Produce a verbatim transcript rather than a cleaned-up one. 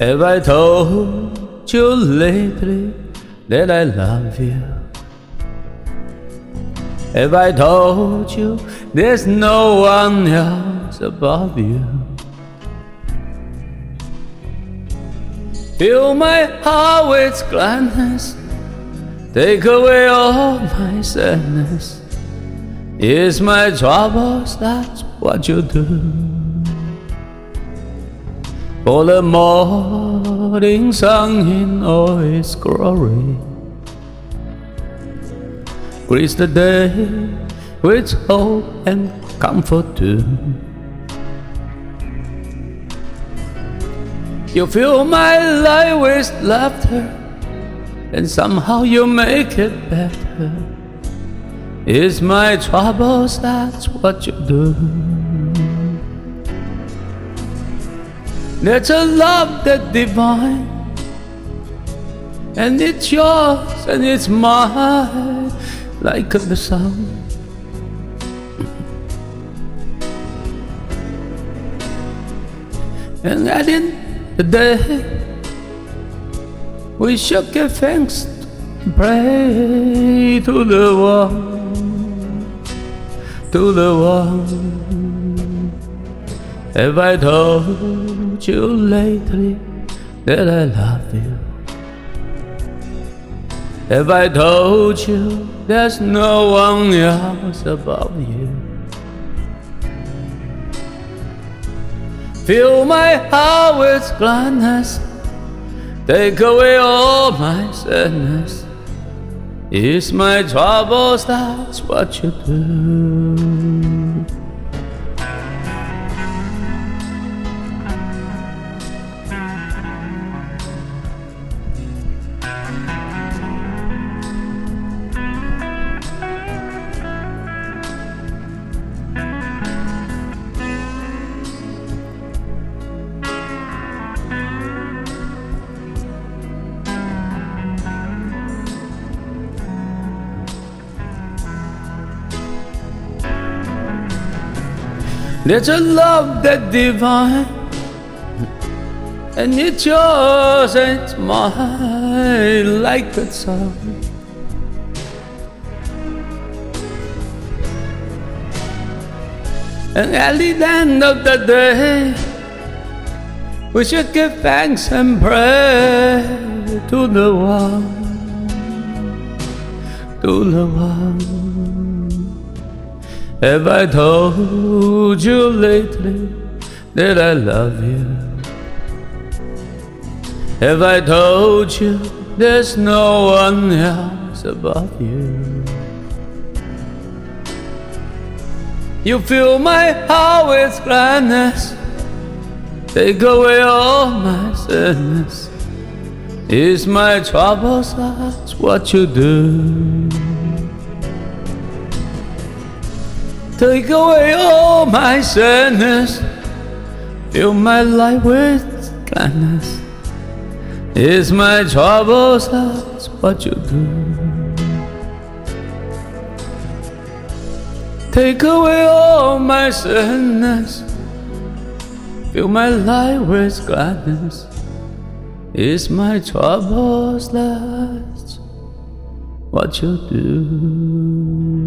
Have I told you lately that I love you? Have I told you there's no one else above you? Fill my heart with gladness, take away all my sadness. Ease my troubles, that's what you do. For the morning sun in all its glory greets the day with hope and comfort too. You fill my life with laughter, and somehow you make it better. It's my troubles, that's what you do. There's a love that's divine, and it's yours and it's mine, like the sun. And at the end of the day, we should give thanks and pray to the one, to the one. Have I told you lately that I love you? Have I told you there's no one else above you? Fill my heart with gladness, take away all my sadness. Ease my troubles, that's what you do. There's a love that's divine, and it's yours and it's mine, like the sun. And at the end of the day, we should give thanks and pray to the one, to the one. Have I told you lately that I love you? Have I told you there's no one else above you? You fill my heart with gladness, take away all my sadness. Ease my troubles, that's what you do. Take away all my sadness, fill my life with gladness. Ease my troubles, that's what you do. Take away all my sadness, fill my life with gladness. Ease my troubles, that's what you do.